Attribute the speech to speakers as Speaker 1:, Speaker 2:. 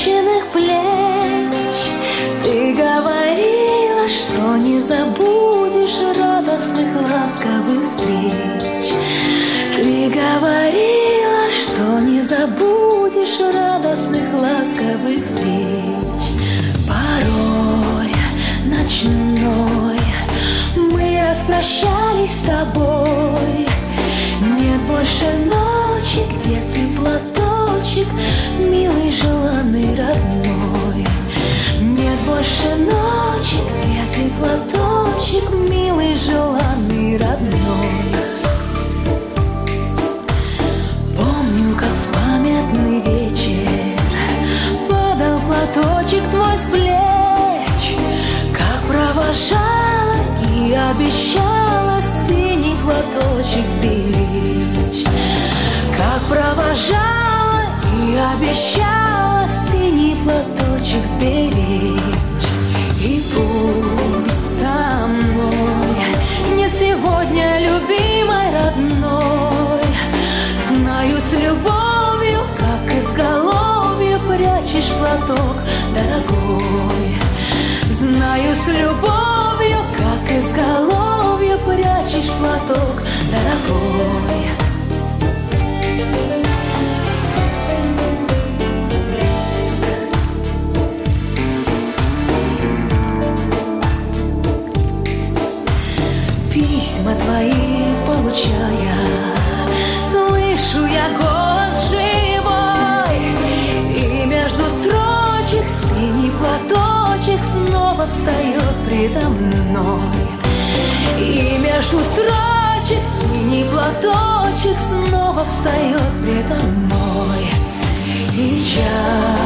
Speaker 1: опущенных плеч. Ты говорила, что не забудешь радостных ласковых встреч. Ты говорила, что не забудешь радостных ласковых встреч. Порой ночной мы распрощались с тобой. Нет больше ночи, где ты, платочек, милый, желанный, родной. Нет больше ночи, где ты, платочек, милый, желанный, родной. Помню, как в памятный вечер падал платочек твой с плеч, как провожала и обещала синий платочек сберечь. Как провожала и обещала синий платочек сберечь. И пусть со мной не сегодня, любимой, родной, знаю, с любовью, как изголовье, прячешь платок, дорогой. Знаю, с любовью, как изголовье, прячешь платок, дорогой. Письма твои получая, слышу я голос живой, и между строчек синий платочек снова встает предо мной. И между строчек синий платочек снова встает предо мной. И час